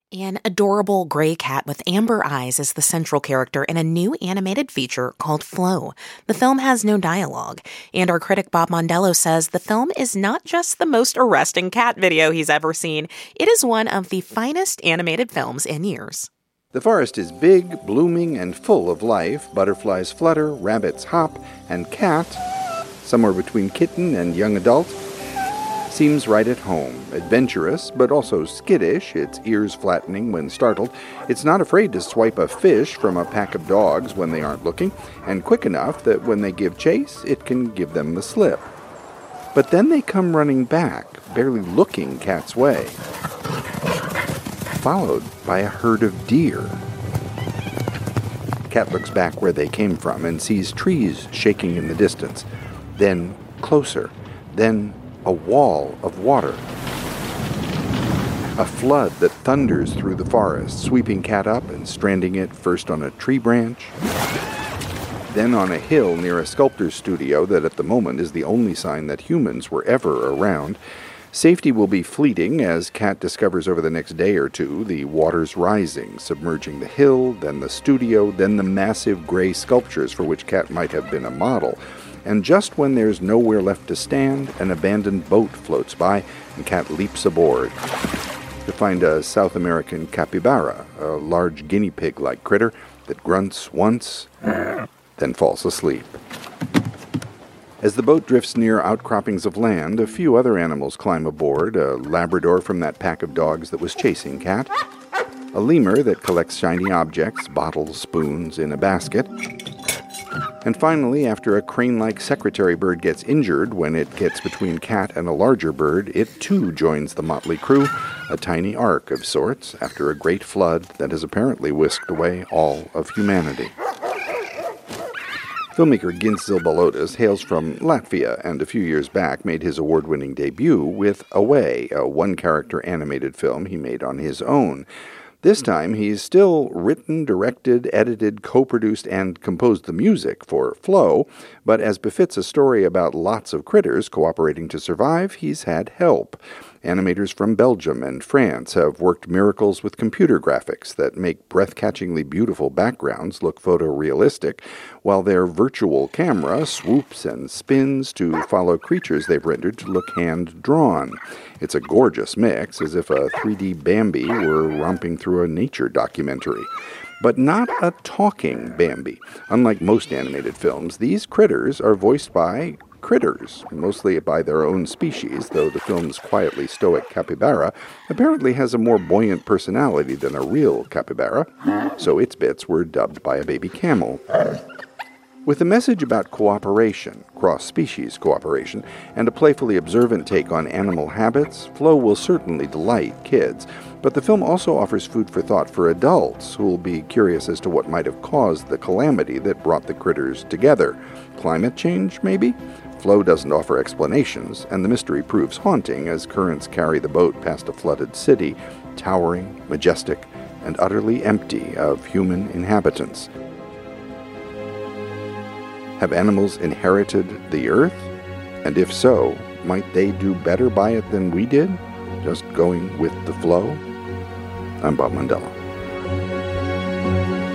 An adorable gray cat with amber eyes is the central character in a new animated feature called Flow. The film has no dialogue, and our critic Bob Mondello says the film is not just the most arresting cat video he's ever seen, it is one of the finest animated films in years. The forest is big, blooming, and full of life. Butterflies flutter, rabbits hop, and Cat, somewhere between kitten and young adult, seems right at home. Adventurous, but also skittish, its ears flattening when startled. It's not afraid to swipe a fish from a pack of dogs when they aren't looking, and quick enough that when they give chase, it can give them the slip. But then they come running back, barely looking Cat's way, followed by a herd of deer. Cat looks back where they came from and sees trees shaking in the distance. Then closer. Then a wall of water. A flood that thunders through the forest, sweeping Cat up and stranding it first on a tree branch, then on a hill near a sculptor's studio that at the moment is the only sign that humans were ever around. Safety will be fleeting as Cat discovers over the next day or two the waters rising, submerging the hill, then the studio, then the massive gray sculptures for which Cat might have been a model. And just when there's nowhere left to stand, an abandoned boat floats by, and Cat leaps aboard to find a South American capybara, a large guinea pig-like critter that grunts once, then falls asleep. As the boat drifts near outcroppings of land, a few other animals climb aboard, a Labrador from that pack of dogs that was chasing Cat, a lemur that collects shiny objects, bottles, spoons, in a basket, and finally, after a crane-like secretary bird gets injured when it gets between Cat and a larger bird, it too joins the motley crew, a tiny ark of sorts, after a great flood that has apparently whisked away all of humanity. Filmmaker Gintz Zilbalotas hails from Latvia and a few years back made his award-winning debut with Away, a one-character animated film he made on his own. This time, he's still written, directed, edited, co-produced, and composed the music for Flow, but as befits a story about lots of critters cooperating to survive, he's had help. Animators from Belgium and France have worked miracles with computer graphics that make breath-catchingly beautiful backgrounds look photorealistic, while their virtual camera swoops and spins to follow creatures they've rendered to look hand-drawn. It's a gorgeous mix, as if a 3D Bambi were romping through a nature documentary. But not a talking Bambi. Unlike most animated films, these critters are voiced by critters, mostly by their own species, though the film's quietly stoic capybara apparently has a more buoyant personality than a real capybara, so its bits were dubbed by a baby camel. With a message about cooperation, cross-species cooperation, and a playfully observant take on animal habits, Flow will certainly delight kids, but the film also offers food for thought for adults who will be curious as to what might have caused the calamity that brought the critters together. Climate change, maybe? Flow doesn't offer explanations, and the mystery proves haunting as currents carry the boat past a flooded city, towering, majestic, and utterly empty of human inhabitants. Have animals inherited the earth? And if so, might they do better by it than we did, just going with the flow? I'm Bob Mondello.